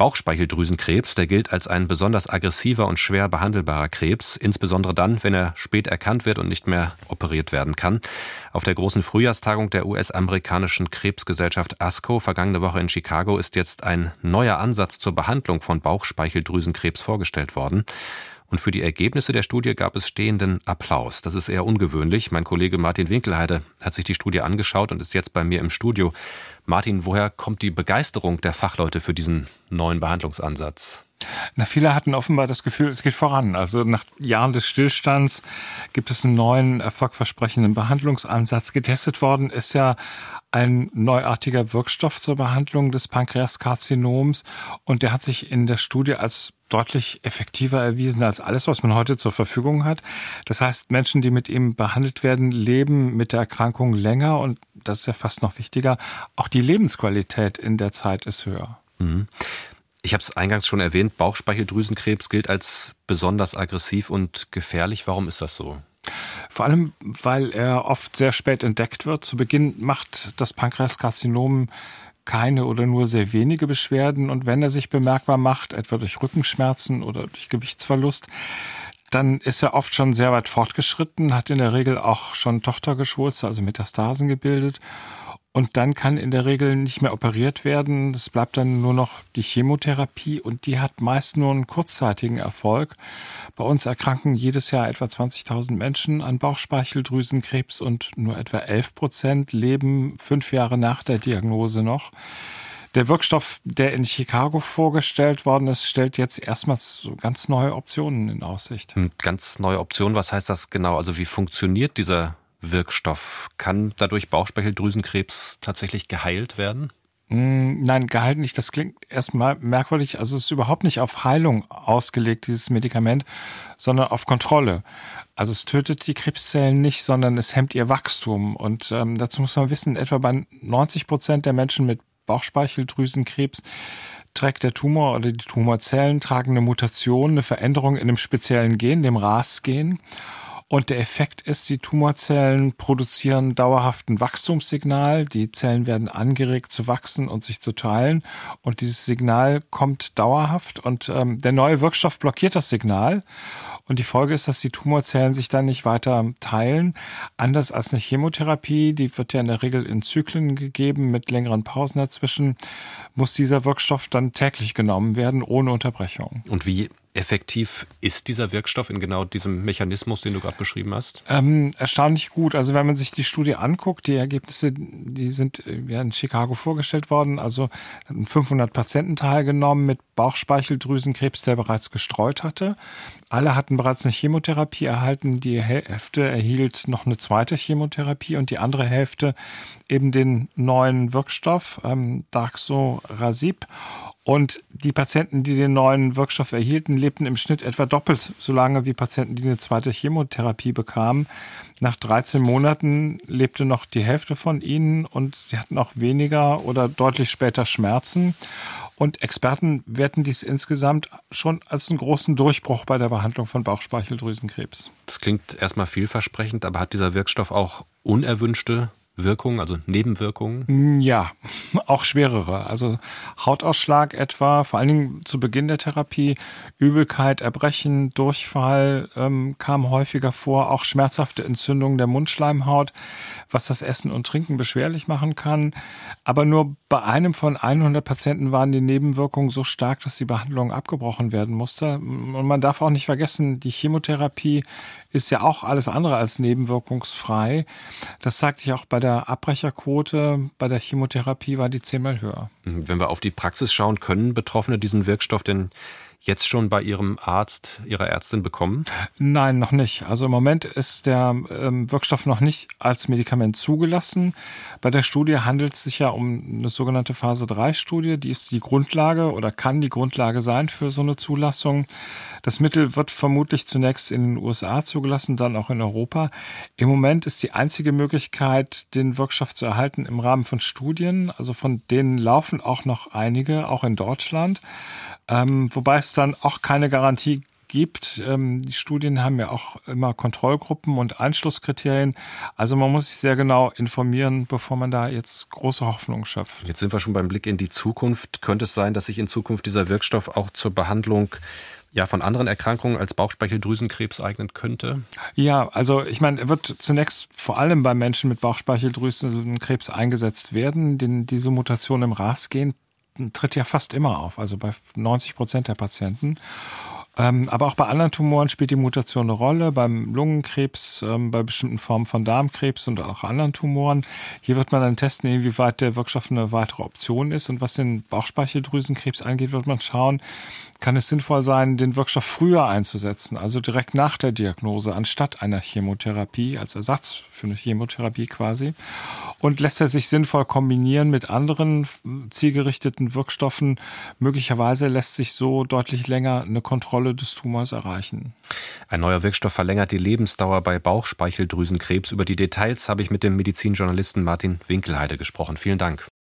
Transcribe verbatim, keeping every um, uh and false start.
Bauchspeicheldrüsenkrebs, der gilt als ein besonders aggressiver und schwer behandelbarer Krebs, insbesondere dann, wenn er spät erkannt wird und nicht mehr operiert werden kann. Auf der großen Frühjahrstagung der U S-amerikanischen Krebsgesellschaft ASCO vergangene Woche in Chicago ist jetzt ein neuer Ansatz zur Behandlung von Bauchspeicheldrüsenkrebs vorgestellt worden. Und für die Ergebnisse der Studie gab es stehenden Applaus. Das ist eher ungewöhnlich. Mein Kollege Martin Winkelheide hat sich die Studie angeschaut und ist jetzt bei mir im Studio. Martin, woher kommt die Begeisterung der Fachleute für diesen neuen Behandlungsansatz? Na, viele hatten offenbar das Gefühl, es geht voran. Also nach Jahren des Stillstands gibt es einen neuen, erfolgversprechenden Behandlungsansatz. Getestet worden ist ja ein neuartiger Wirkstoff zur Behandlung des Pankreaskarzinoms und der hat sich in der Studie als deutlich effektiver erwiesen als alles, was man heute zur Verfügung hat. Das heißt, Menschen, die mit ihm behandelt werden, leben mit der Erkrankung länger und das ist ja fast noch wichtiger, auch die Lebensqualität in der Zeit ist höher. Mhm. Ich habe es eingangs schon erwähnt, Bauchspeicheldrüsenkrebs gilt als besonders aggressiv und gefährlich. Warum ist das so? Vor allem, weil er oft sehr spät entdeckt wird. Zu Beginn macht das Pankreaskarzinom keine oder nur sehr wenige Beschwerden. Und wenn er sich bemerkbar macht, etwa durch Rückenschmerzen oder durch Gewichtsverlust, dann ist er oft schon sehr weit fortgeschritten, hat in der Regel auch schon Tochtergeschwulste, also Metastasen gebildet. Und dann kann in der Regel nicht mehr operiert werden. Es bleibt dann nur noch die Chemotherapie und die hat meist nur einen kurzzeitigen Erfolg. Bei uns erkranken jedes Jahr etwa zwanzigtausend Menschen an Bauchspeicheldrüsenkrebs und nur etwa elf Prozent leben fünf Jahre nach der Diagnose noch. Der Wirkstoff, der in Chicago vorgestellt worden ist, stellt jetzt erstmals so ganz neue Optionen in Aussicht. Ganz neue Optionen, was heißt das genau? Also wie funktioniert dieser Wirkstoff? Kann dadurch Bauchspeicheldrüsenkrebs tatsächlich geheilt werden? Nein, geheilt nicht. Das klingt erstmal merkwürdig. Also es ist überhaupt nicht auf Heilung ausgelegt, dieses Medikament, sondern auf Kontrolle. Also es tötet die Krebszellen nicht, sondern es hemmt ihr Wachstum. Und ähm, dazu muss man wissen, etwa bei neunzig Prozent der Menschen mit Bauchspeicheldrüsenkrebs trägt der Tumor oder die Tumorzellen tragen eine Mutation, eine Veränderung in einem speziellen Gen, dem R A S-Gen. Und der Effekt ist, die Tumorzellen produzieren dauerhaft ein Wachstumssignal. Die Zellen werden angeregt zu wachsen und sich zu teilen. Und dieses Signal kommt dauerhaft. Und ähm, der neue Wirkstoff blockiert das Signal. Und die Folge ist, dass die Tumorzellen sich dann nicht weiter teilen. Anders als eine Chemotherapie, die wird ja in der Regel in Zyklen gegeben mit längeren Pausen dazwischen, muss dieser Wirkstoff dann täglich genommen werden, ohne Unterbrechung. Und wie effektiv ist dieser Wirkstoff in genau diesem Mechanismus, den du gerade beschrieben hast? Ähm, erstaunlich gut. Also wenn man sich die Studie anguckt, die Ergebnisse, die sind ja in Chicago vorgestellt worden. Also fünfhundert Patienten teilgenommen mit Bauchspeicheldrüsenkrebs, der bereits gestreut hatte. Alle hatten bereits eine Chemotherapie erhalten. Die Hälfte erhielt noch eine zweite Chemotherapie und die andere Hälfte eben den neuen Wirkstoff, ähm, Daraxonrasib. Und die Patienten, die den neuen Wirkstoff erhielten, lebten im Schnitt etwa doppelt so lange wie Patienten, die eine zweite Chemotherapie bekamen. Nach dreizehn Monaten lebte noch die Hälfte von ihnen und sie hatten auch weniger oder deutlich später Schmerzen. Und Experten werten dies insgesamt schon als einen großen Durchbruch bei der Behandlung von Bauchspeicheldrüsenkrebs. Das klingt erstmal vielversprechend, aber hat dieser Wirkstoff auch unerwünschte Wirkungen, also Nebenwirkungen? Ja, auch schwerere. Also Hautausschlag etwa, vor allen Dingen zu Beginn der Therapie, Übelkeit, Erbrechen, Durchfall ähm, kam häufiger vor, auch schmerzhafte Entzündungen der Mundschleimhaut, was das Essen und Trinken beschwerlich machen kann. Aber nur bei einem von hundert Patienten waren die Nebenwirkungen so stark, dass die Behandlung abgebrochen werden musste. Und man darf auch nicht vergessen, die Chemotherapie ist ja auch alles andere als nebenwirkungsfrei. Das zeigt sich auch bei der Abbrecherquote. Bei der Chemotherapie war die zehnmal höher. Wenn wir auf die Praxis schauen, können Betroffene diesen Wirkstoff denn jetzt schon bei Ihrem Arzt, Ihrer Ärztin bekommen? Nein, noch nicht. Also im Moment ist der ähm, Wirkstoff noch nicht als Medikament zugelassen. Bei der Studie handelt es sich ja um eine sogenannte Phase drei Studie. Die ist die Grundlage oder kann die Grundlage sein für so eine Zulassung. Das Mittel wird vermutlich zunächst in den U S A zugelassen, dann auch in Europa. Im Moment ist die einzige Möglichkeit, den Wirkstoff zu erhalten im Rahmen von Studien. Also von denen laufen auch noch einige, auch in Deutschland. Ähm, wobei es dann auch keine Garantie gibt. Ähm, die Studien haben ja auch immer Kontrollgruppen und Einschlusskriterien. Also man muss sich sehr genau informieren, bevor man da jetzt große Hoffnung schöpft. Jetzt sind wir schon beim Blick in die Zukunft. Könnte es sein, dass sich in Zukunft dieser Wirkstoff auch zur Behandlung ja, von anderen Erkrankungen als Bauchspeicheldrüsenkrebs eignen könnte? Ja, also ich meine, er wird zunächst vor allem bei Menschen mit Bauchspeicheldrüsenkrebs eingesetzt werden, denn diese Mutation im R A S-Gen tritt ja fast immer auf, also bei neunzig Prozent der Patienten. Ähm, aber auch bei anderen Tumoren spielt die Mutation eine Rolle, beim Lungenkrebs, ähm, bei bestimmten Formen von Darmkrebs und auch anderen Tumoren. Hier wird man dann testen, inwieweit der Wirkstoff eine weitere Option ist. Und was den Bauchspeicheldrüsenkrebs angeht, wird man schauen, kann es sinnvoll sein, den Wirkstoff früher einzusetzen, also direkt nach der Diagnose, anstatt einer Chemotherapie, als Ersatz für eine Chemotherapie quasi. Und lässt er sich sinnvoll kombinieren mit anderen zielgerichteten Wirkstoffen. Möglicherweise lässt sich so deutlich länger eine Kontrolle des Tumors erreichen. Ein neuer Wirkstoff verlängert die Lebensdauer bei Bauchspeicheldrüsenkrebs. Über die Details habe ich mit dem Medizinjournalisten Martin Winkelheide gesprochen. Vielen Dank.